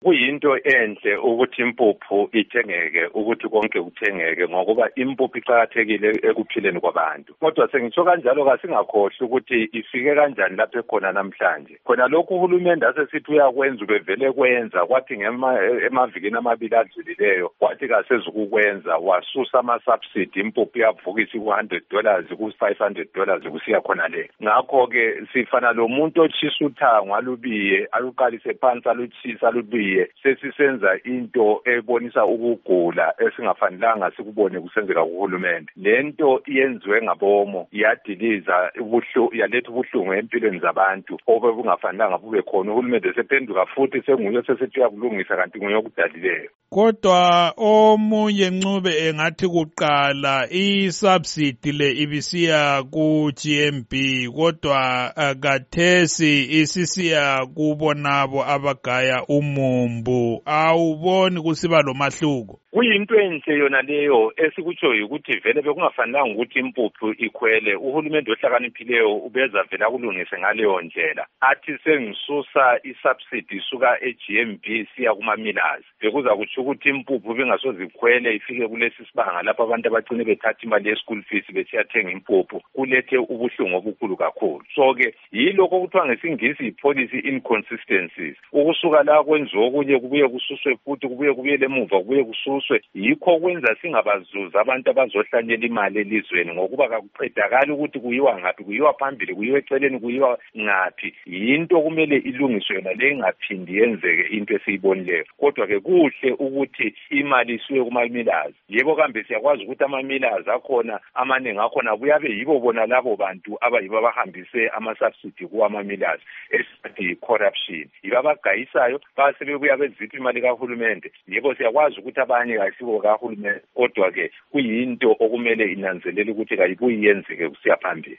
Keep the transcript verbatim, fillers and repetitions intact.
Kuyinto enhle ukuthi impuphu ithengeke, ukuthi konke kuthengeke, ngokuba impuphu iqakathekile ekuphileni kwabantu. Kodwa sengitsho kanjalo kasingakhohlwa ukuthi ifike kanjani lapho ekhona namhlanje. Khona lokhu uhulumende asesithi uyakwenza ubevele kwenza, kwathi emavikini amabili adlulileyo kwathi kasezukukwenza, wasusa ama-subsidy, impuphu yavukisa ku-one hundred dollars ku-five hundred dollars kusiya khona le. Ngakho-ke sifana lo muntu otshisa uthango alubiye, aluqalise phansi aluchisa alubiye, sesisenza into ebonisa ukugula esingafanelanga sikubone kusenzeka kuhulumende. Lento iyenziwe ngabomo, iyadiliza ubuhlungu, yaletha ubuhlungu empilweni zabantu obungafanelanga bube khona. Uhulumende sephenduka futhi senguye sesithi uyakulungisa kanti nguye okudalileyo. Kodwa omunye Ncube engathi kuqala i-subsidy le ibisiya ku-G M B, kodwa uh, kathesi isisiya kubonabo abagaya umumbu. Awuboni kusiba lomahluko? Kuyinto enhle yona leyo, esikutsho ukuthi vele bekungafanelanga ukuthi impuphu ikhwele. Uhulumende ohlakaniphileyo ubeza vele akulungise ngaleyo ndlela, athi sengisusa i-subsidy isuka e-G M B siya kuma-millers, bekuza kutsho ukuthi impuphu bengasoze ikhwele ifike kulesi sibanga lapho abantu abagcine bethatha imali ye-school fees besiyathenga impuphu. Kulethe ubuhlungu obukhulu kakhulu. So-ke yilokho okuthiwa ngesingisi i-policy inconsistencies, ukusuka la kwenziwa okunye kubuye kususwe futhi kubuye kubuyele emuva kubuye kususwe. Yikho kwenza singabazuza abantu abazohlanyela imali elizweni, ngokuba kakuqedakali ukuthi kuyiwa ngaphi, kuyiwa phambili, kuyiwa eceleni, kuyiwa ngaphi. Yinto kumele ilungiswe yona le, ingaphindi yenzeke into esiyibonileyo. Kodwa ke kuhle ukuthi imali isuke kuma-millers. Yebo kambe siyakwazi ukuthi ama-millers akhona amaningi akhona buyabe yibo bona labo bantu abayibo abahambise ama-subsidy kuwama-millers, esithi corruption. Yibo abagayisayo basebebuya bezipha imali kahulumende. Yebo siyakwazi ukuthi abanye kayisibo kahulumende, kodwa ke kuyinto okumele inanzelele ukuthi kayibuyi yenzeke kusiya phambili.